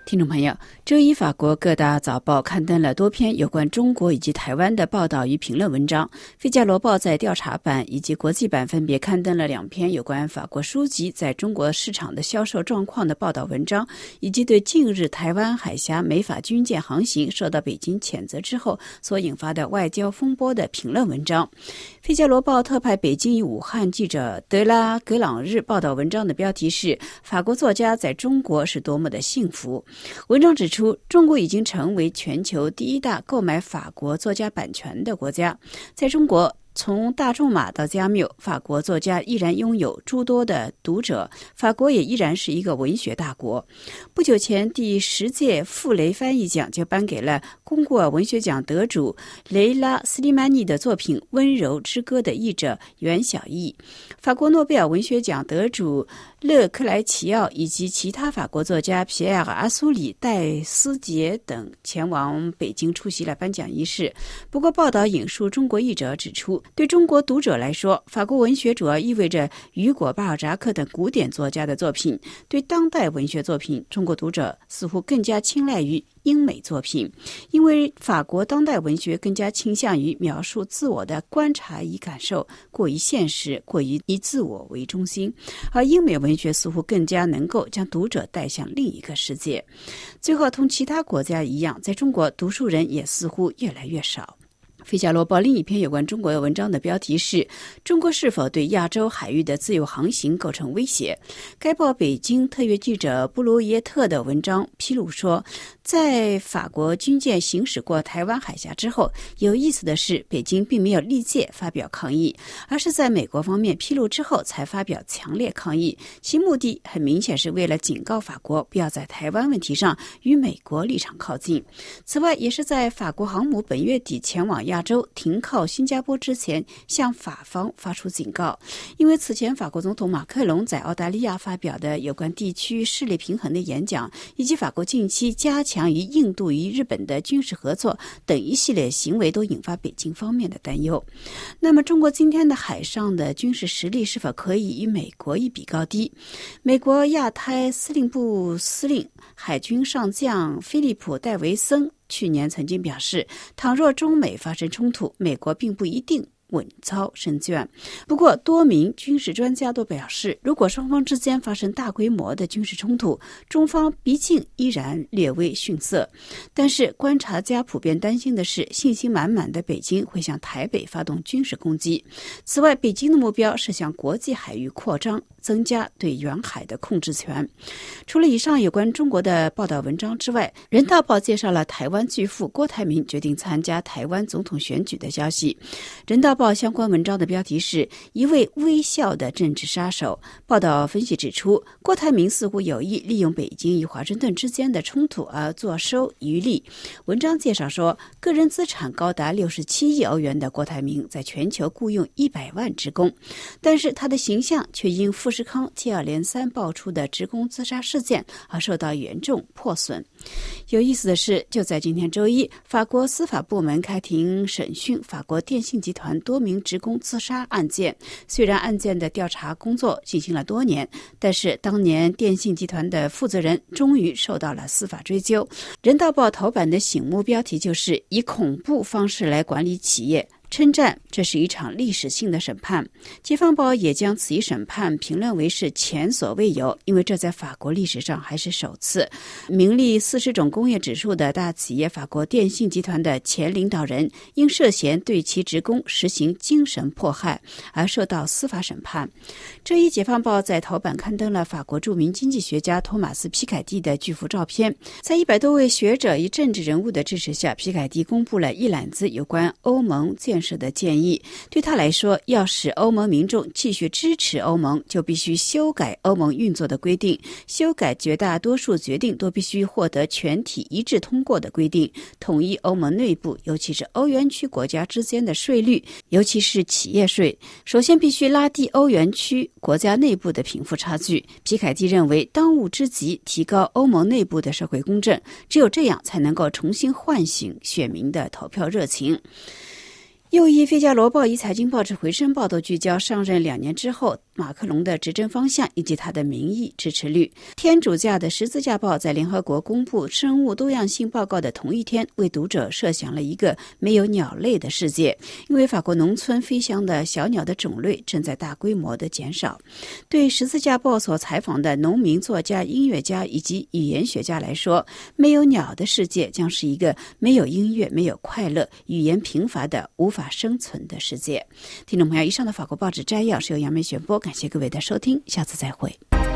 听众朋友，周一法国各大早报刊登了多篇有关中国以及台湾的报道与评论文章。费加罗报在调查版以及国际版分别刊登了2篇有关法国书籍在中国市场的销售状况的报道文章，以及对近日台湾海峡美法军舰航行受到北京谴责之后所引发的外交风波的评论文章。费加罗报特派北京与武汉记者德拉格朗日报道文章的标题是法国作家在中国是多么的幸福。文章指出，中国已经成为全球第1大购买法国作家版权的国家。在中国，从大仲马到加缪，法国作家依然拥有诸多的读者，法国也依然是一个文学大国。不久前，第10届傅雷翻译奖就颁给了龚古尔文学奖得主雷拉·斯利曼尼的作品《温柔之歌》的译者袁晓毅。法国诺贝尔文学奖得主勒克莱齐奥以及其他法国作家皮埃尔·阿苏里、戴斯杰等前往北京出席了颁奖仪式。不过，报道引述中国译者指出，对中国读者来说，法国文学主要意味着雨果、巴尔扎克等古典作家的作品；对当代文学作品，中国读者似乎更加青睐于英美作品，因为法国当代文学更加倾向于描述自我的观察与感受，过于现实，过于以自我为中心，而英美文学似乎更加能够将读者带向另一个世界。最后，同其他国家一样，在中国读书人也似乎越来越少。费加罗报另一篇有关中国的文章的标题是中国是否对亚洲海域的自由航行构成威胁。该报北京特约记者布鲁耶特的文章披露说，在法国军舰行驶过台湾海峡之后，有意思的是，北京并没有历届发表抗议，而是在美国方面披露之后才发表强烈抗议，其目的很明显是为了警告法国不要在台湾问题上与美国立场靠近。此外，也是在法国航母本月底前往亚洲停靠新加坡之前，向法方发出警告，因为此前法国总统马克龙在澳大利亚发表的有关地区势力平衡的演讲，以及法国近期加强与印度与日本的军事合作等一系列行为，都引发北京方面的担忧。那么，中国今天的海上的军事实力是否可以与美国一比高低？美国亚太司令部司令海军上将菲利普·戴维森去年曾经表示，倘若中美发生冲突，美国并不一定稳操胜券。不过，多名军事专家都表示，如果双方之间发生大规模的军事冲突，中方毕竟依然略微逊色。但是，观察家普遍担心的是，信心满满的北京会向台北发动军事攻击。此外，北京的目标是向国际海域扩张，增加对远海的控制权。除了以上有关中国的报道文章之外，人道报介绍了台湾巨富郭台铭决定参加台湾总统选举的消息。人道报相关文章的标题是一位微笑的政治杀手。报道分析指出，郭台铭似乎有意利用北京与华盛顿之间的冲突而坐收渔利。文章介绍说，个人资产高达67亿欧元的郭台铭在全球雇佣100万职工，但是他的形象却因富士康接二连三爆出的职工自杀事件而受到严重破损。有意思的是，就在今天周一，法国司法部门开庭审讯法国电信集团多名职工自杀案件。虽然案件的调查工作进行了多年，但是当年电信集团的负责人终于受到了司法追究。人道报头版的醒目标题就是以恐怖方式来管理企业，称赞这是一场历史性的审判。解放报也将此一审判评论为是前所未有，因为这在法国历史上还是首次。名列40种工业指数的大企业法国电信集团的前领导人因涉嫌对其职工实行精神迫害而受到司法审判。这一解放报在头版刊登了法国著名经济学家托马斯·皮凯蒂的巨幅照片。在100多位学者与政治人物的支持下，皮凯蒂公布了一揽子有关欧盟建设的建议。对他来说，要使欧盟民众继续支持欧盟，就必须修改欧盟运作的规定，修改绝大多数决定都必须获得全体一致通过的规定，统一欧盟内部，尤其是欧元区国家之间的税率，尤其是企业税。首先必须拉低欧元区国家内部的贫富差距。皮凯蒂认为，当务之急提高欧盟内部的社会公正，只有这样才能够重新唤醒选民的投票热情。 又以《费加罗报》以财经报纸回声报道聚焦上任2年之后马克龙的执政方向以及他的民意支持率。天主教的十字架报在联合国公布生物多样性报告的同一天，为读者设想了一个没有鸟类的世界，因为法国农村飞翔的小鸟的种类正在大规模的减少。对十字架报所采访的农民、作家、音乐家以及语言学家来说，没有鸟的世界将是一个没有音乐、没有快乐、语言贫乏的无法生存的世界。听众朋友，以上的法国报纸摘要是由杨梅选播，感谢各位的收听，下次再会。